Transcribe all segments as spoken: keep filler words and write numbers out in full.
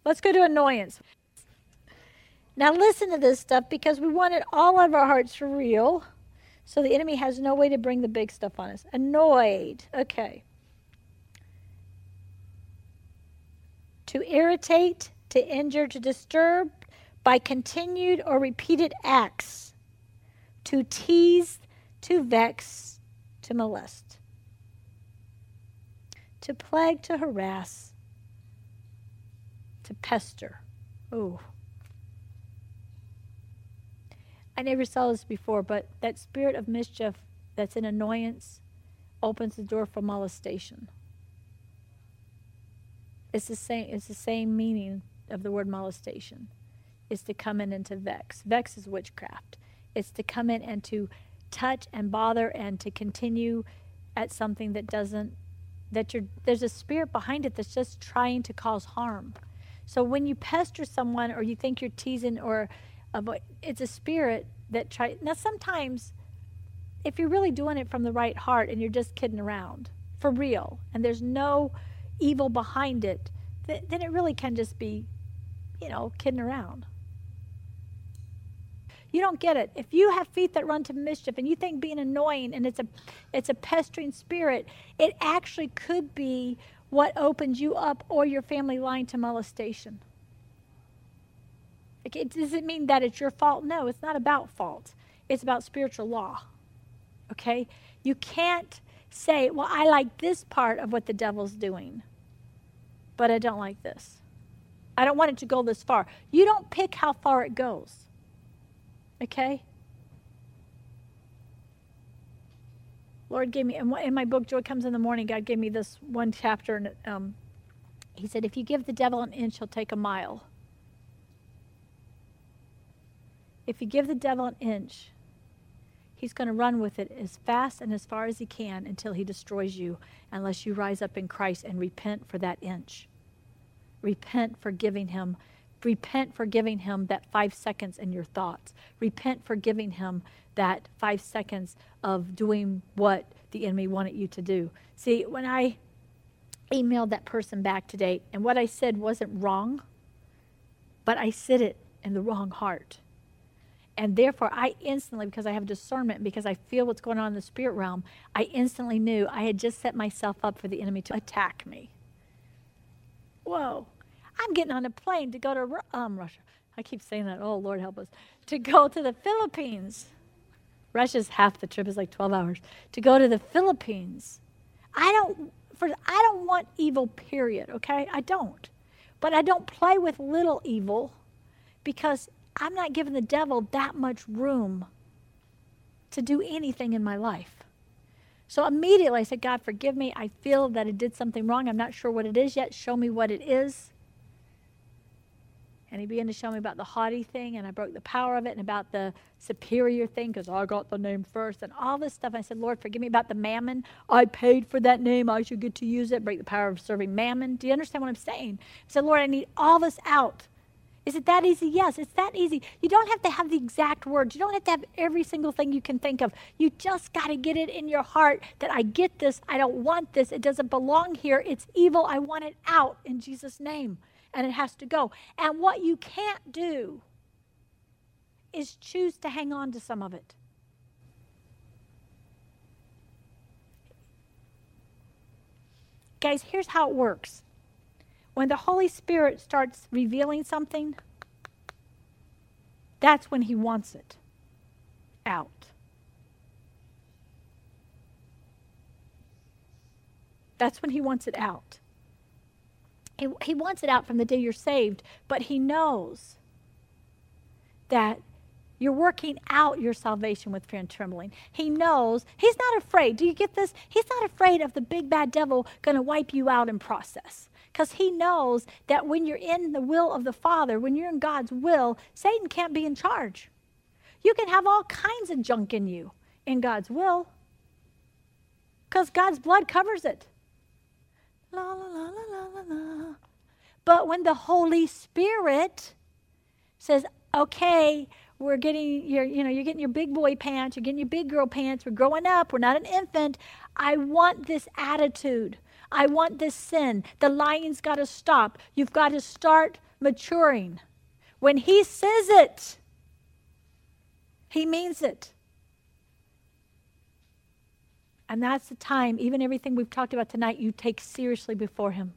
Let's go to annoyance. Now listen to this stuff, because we want it all of our hearts for real, so the enemy has no way to bring the big stuff on us. Annoyed. Okay. To irritate, to injure, to disturb by continued or repeated acts. To tease, to vex, to molest. To plague, to harass, to pester. Ooh. I never saw this before, but that spirit of mischief that's in annoyance opens the door for molestation. It's the same, it's the same meaning of the word molestation. It's to come in and to vex. Vex is witchcraft. It's to come in and to touch and bother and to continue at something that doesn't, that you're, there's a spirit behind it that's just trying to cause harm. So when you pester someone or you think you're teasing or avoid, it's a spirit that try. Now sometimes, if you're really doing it from the right heart and you're just kidding around, for real, and there's no evil behind it, th- then it really can just be, you know, kidding around. You don't get it. If you have feet that run to mischief and you think being annoying and it's a, it's a pestering spirit, it actually could be what opens you up or your family line to molestation. It doesn't mean that it's your fault. No, it's not about fault. It's about spiritual law. Okay? You can't say, well, I like this part of what the devil's doing, but I don't like this. I don't want it to go this far. You don't pick how far it goes. Okay? Lord gave me, in my book, Joy Comes in the Morning, God gave me this one chapter, and um, he said, if you give the devil an inch, he'll take a mile. If you give the devil an inch, he's going to run with it as fast and as far as he can until he destroys you, unless you rise up in Christ and repent for that inch. Repent for giving him. Repent for giving him that five seconds in your thoughts. Repent for giving him that five seconds of doing what the enemy wanted you to do. See, when I emailed that person back today, and what I said wasn't wrong, but I said it in the wrong heart. And therefore, I instantly, because I have discernment, because I feel what's going on in the spirit realm, I instantly knew I had just set myself up for the enemy to attack me. Whoa. I'm getting on a plane to go to um, Russia. I keep saying that. Oh, Lord help us. To go to the Philippines. Russia's half the trip. Is like twelve hours. To go to the Philippines. I don't, for, I don't want evil, period, okay? I don't. But I don't play with little evil, because I'm not giving the devil that much room to do anything in my life. So immediately I said, God, forgive me. I feel that I did something wrong. I'm not sure what it is yet. Show me what it is. And he began to show me about the haughty thing, and I broke the power of it, and about the superior thing, because I got the name first, and all this stuff. I said, Lord, forgive me about the mammon. I paid for that name. I should get to use it. Break the power of serving mammon. Do you understand what I'm saying? I said, Lord, I need all this out. Is it that easy? Yes, it's that easy. You don't have to have the exact words. You don't have to have every single thing you can think of. You just got to get it in your heart that I get this. I don't want this. It doesn't belong here. It's evil. I want it out in Jesus' name. And it has to go. And what you can't do is choose to hang on to some of it. Guys, here's how it works. When the Holy Spirit starts revealing something, that's when he wants it out. That's when he wants it out. He, he wants it out from the day you're saved, but he knows that you're working out your salvation with fear and trembling. He knows. He's not afraid. Do you get this? He's not afraid of the big bad devil going to wipe you out in process. Because he knows that when you're in the will of the Father, when you're in God's will, Satan can't be in charge. You can have all kinds of junk in you in God's will, because God's blood covers it. La, la, la, la, la, la. But when the Holy Spirit says, okay, we're getting your, you know, you're getting your big boy pants, you're getting your big girl pants, we're growing up, we're not an infant. I want this attitude. I want this sin. The lying's got to stop. You've got to start maturing. When he says it, he means it. And that's the time, even everything we've talked about tonight, you take seriously before him.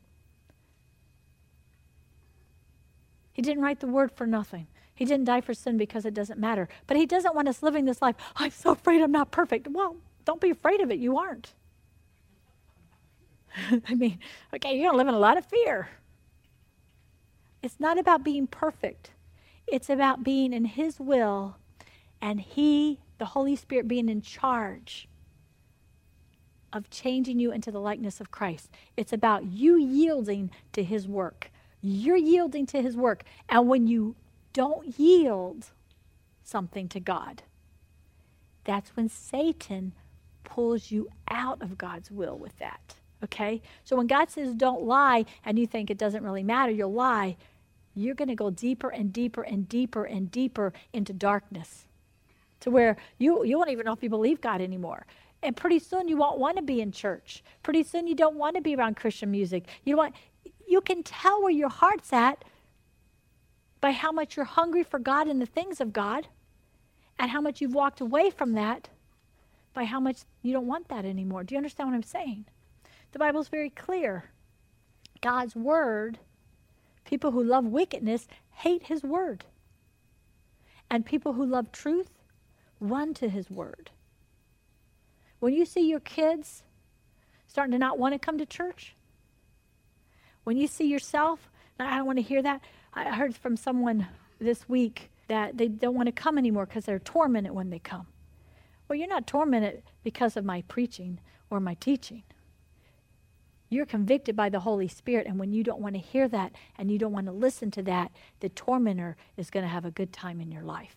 He didn't write the word for nothing. He didn't die for sin because it doesn't matter. But he doesn't want us living this life. I'm so afraid I'm not perfect. Well, don't be afraid of it. You aren't. I mean, okay, you're going to live in a lot of fear. It's not about being perfect. It's about being in his will and he, the Holy Spirit, being in charge of changing you into the likeness of Christ. It's about you yielding to his work. You're yielding to his work. And when you don't yield something to God, that's when Satan pulls you out of God's will with that. Okay? So when God says don't lie and you think it doesn't really matter, you'll lie, you're going to go deeper and deeper and deeper and deeper into darkness to where you, you won't even know if you believe God anymore. And pretty soon you won't want to be in church. Pretty soon you don't want to be around Christian music. You don't want, you can tell where your heart's at by how much you're hungry for God and the things of God, and how much you've walked away from that by how much you don't want that anymore. Do you understand what I'm saying? The Bible's very clear. God's word, people who love wickedness hate his word. And people who love truth run to his word. When you see your kids starting to not want to come to church, when you see yourself, I don't want to hear that. I heard from someone this week that they don't want to come anymore because they're tormented when they come. Well, you're not tormented because of my preaching or my teaching. You're convicted by the Holy Spirit, and when you don't want to hear that and you don't want to listen to that, the tormentor is going to have a good time in your life.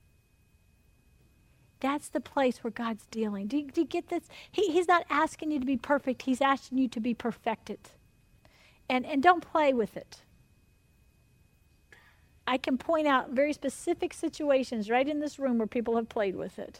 That's the place where God's dealing. Do you, do you get this? He, he's not asking you to be perfect. He's asking you to be perfected. And, and don't play with it. I can point out very specific situations right in this room where people have played with it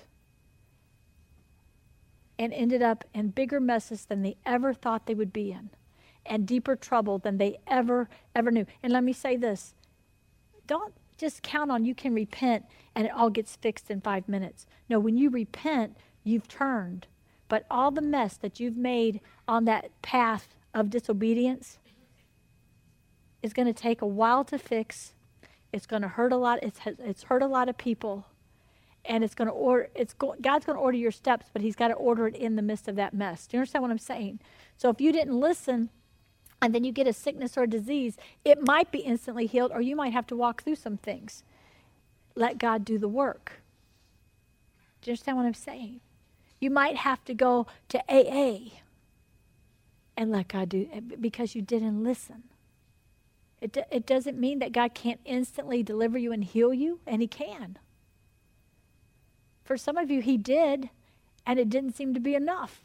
and ended up in bigger messes than they ever thought they would be in, and deeper trouble than they ever, ever knew. And let me say this. Don't just count on you can repent and it all gets fixed in five minutes. No, when you repent, you've turned. But all the mess that you've made on that path of disobedience is going to take a while to fix. It's going to hurt a lot. It's, it's hurt a lot of people. And it's going to order, it's go, God's going to order your steps, but he's got to order it in the midst of that mess. Do you understand what I'm saying? So if you didn't listen and then you get a sickness or a disease, it might be instantly healed, or you might have to walk through some things. Let God do the work. Do you understand what I'm saying? You might have to go to A A and let God do it because you didn't listen. It, it doesn't mean that God can't instantly deliver you and heal you, and he can. For some of you, he did, and it didn't seem to be enough.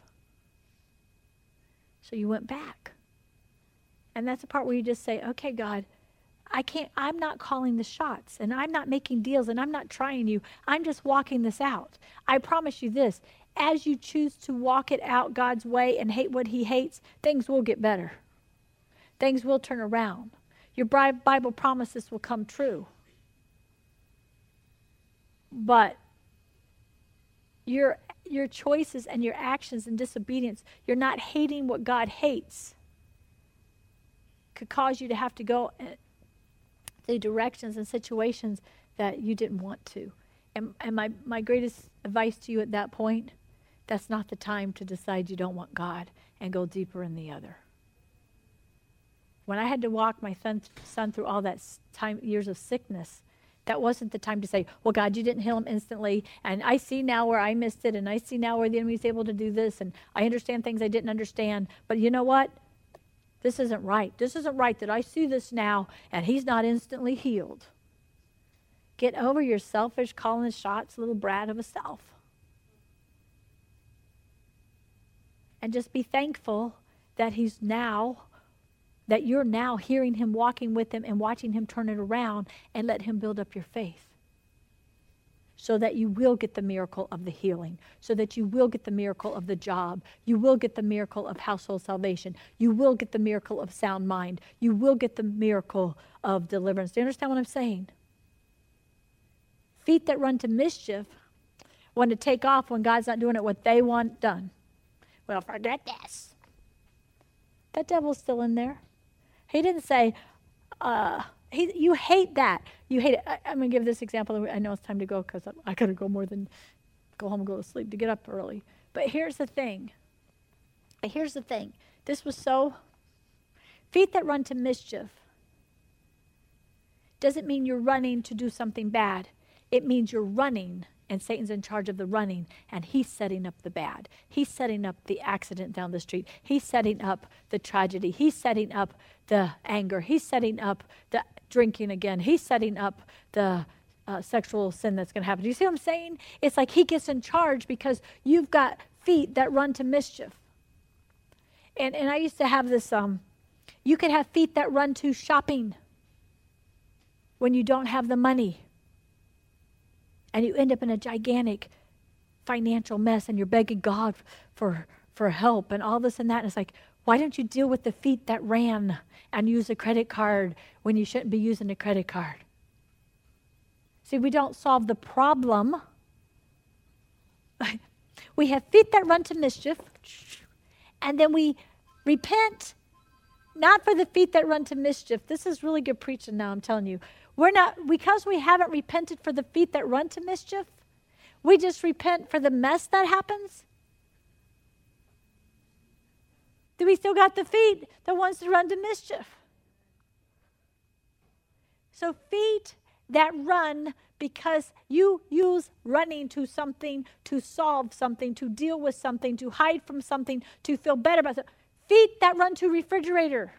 So you went back. And that's the part where you just say, okay, God, I can't, I'm not calling the shots, and I'm not making deals, and I'm not trying you. I'm just walking this out. I promise you this, as you choose to walk it out God's way and hate what he hates, things will get better. Things will turn around. Your Bible promises will come true. But your your choices and your actions and disobedience, you're not hating what God hates, could cause you to have to go through directions and situations that you didn't want to. And, and my, my greatest advice to you at that point, that's not the time to decide you don't want God and go deeper in the other. When I had to walk my son, son through all that time, years of sickness, that wasn't the time to say, well, God, you didn't heal him instantly, and I see now where I missed it, and I see now where the enemy's able to do this, and I understand things I didn't understand, but you know what? This isn't right. This isn't right that I see this now, and he's not instantly healed. Get over your selfish, calling the shots, little brat of a self. And just be thankful that he's now that you're now hearing him, walking with him, and watching him turn it around, and let him build up your faith. so that you will get the miracle of the healing, so that you will get the miracle of the job, you will get the miracle of household salvation, you will get the miracle of sound mind, you will get the miracle of deliverance. Do you understand what I'm saying? Feet that run to mischief want to take off when God's not doing it what they want done. Well, forget this. That devil's still in there. He didn't say, uh, he, you hate that. You hate it. I, I'm going to give this example. I know it's time to go because I, I got to go more than go home and go to sleep to get up early. But here's the thing. Here's the thing. This was so, feet that run to mischief doesn't mean you're running to do something bad. It means you're running, and Satan's in charge of the running, and he's setting up the bad. He's setting up the accident down the street. He's setting up the tragedy. He's setting up the anger. He's setting up the drinking again. He's setting up the uh, sexual sin that's going to happen. Do you see what I'm saying? It's like he gets in charge because you've got feet that run to mischief. And and I used to have this, um, you could have feet that run to shopping when you don't have the money. And you end up in a gigantic financial mess and you're begging God for, for help and all this and that. And it's like, why don't you deal with the feet that ran and use a credit card when you shouldn't be using a credit card? See, we don't solve the problem. We have feet that run to mischief, and then we repent, not for the feet that run to mischief. This is really good preaching now, I'm telling you. We're not, because we haven't repented for the feet that run to mischief, we just repent for the mess that happens. Do we still got the feet that wants to run to mischief? So feet that run because you use running to something, to solve something, to deal with something, to hide from something, to feel better about something. Feet that run to refrigerator.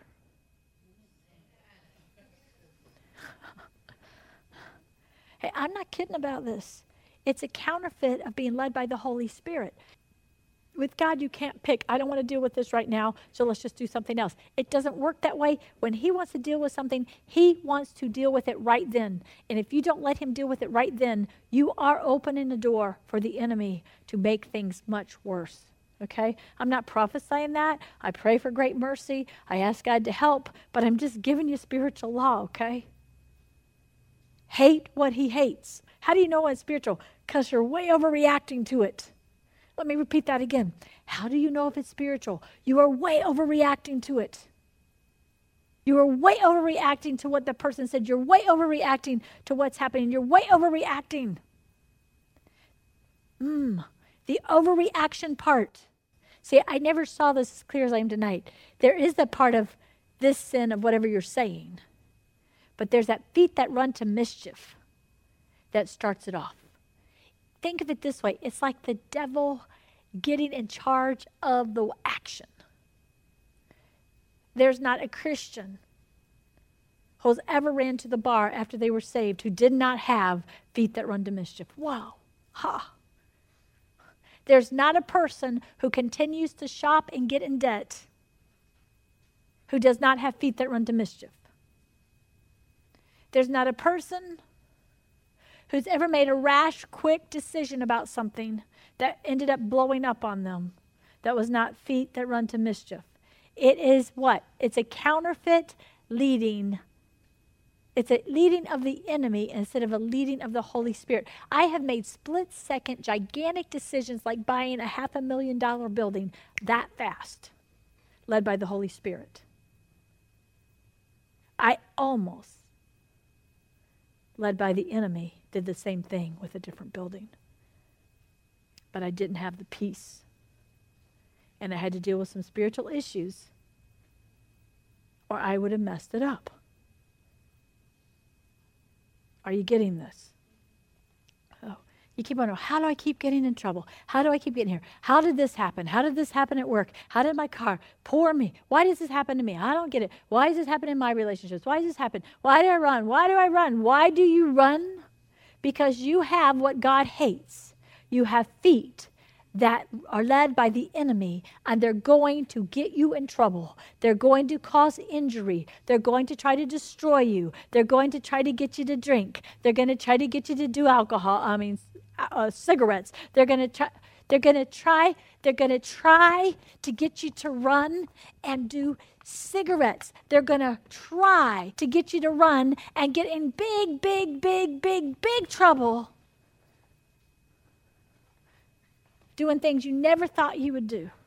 Hey, I'm not kidding about this. It's a counterfeit of being led by the Holy Spirit. With God, you can't pick, I don't want to deal with this right now, so let's just do something else. It doesn't work that way. When he wants to deal with something, he wants to deal with it right then. And if you don't let him deal with it right then, you are opening the door for the enemy to make things much worse. Okay? I'm not prophesying that. I pray for great mercy. I ask God to help, but I'm just giving you spiritual law, okay? Hate what he hates. How do you know it's spiritual? Because you're way overreacting to it. Let me repeat that again. How do you know if it's spiritual? You are way overreacting to it. You are way overreacting to what the person said. You're way overreacting to what's happening. You're way overreacting. Mm, the overreaction part. See, I never saw this as clear as I am tonight. There is the part of this sin of whatever you're saying. But there's that feet that run to mischief that starts it off. Think of it this way. It's like the devil getting in charge of the action. There's not a Christian who's ever ran to the bar after they were saved who did not have feet that run to mischief. Wow. Ha. There's not a person who continues to shop and get in debt who does not have feet that run to mischief. There's not a person who's ever made a rash, quick decision about something that ended up blowing up on them that was not feet that run to mischief. It is what? It's a counterfeit leading. It's a leading of the enemy instead of a leading of the Holy Spirit. I have made split-second, gigantic decisions like buying a half a million dollar building that fast, led by the Holy Spirit. I almost, led by the enemy, did the same thing with a different building. But I didn't have the peace. And I had to deal with some spiritual issues, or I would have messed it up. Are you getting this? Oh, you keep wondering, how do I keep getting in trouble? How do I keep getting here? How did this happen? How did this happen at work? How did my car? Poor me. Why does this happen to me? I don't get it. Why does this happen in my relationships? Why does this happen? Why do I run? Why do I run? Why do you run? Because you have what God hates. You have feet that are led by the enemy, and they're going to get you in trouble. They're going to cause injury. They're going to try to destroy you. They're going to try to get you to drink. They're going to try to get you to do alcohol, I mean, uh, cigarettes. They're going to try... They're going to try, they're going to try to get you to run and do cigarettes. They're going to try to get you to run and get in big, big, big, big, big trouble doing things you never thought you would do.